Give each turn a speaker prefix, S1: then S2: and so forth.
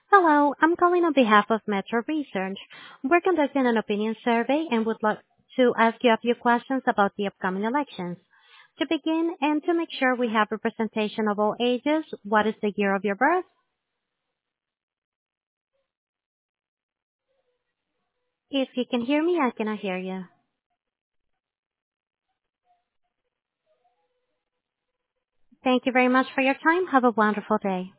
S1: Hello, I'm calling on behalf of Metro Research. We're conducting an opinion survey and would like to ask you a few questions about the upcoming elections. To begin, and to make sure we have representation of all ages, what is the year of your birth? If you can hear me, I cannot hear you. Thank you very much for your time. Have a wonderful day.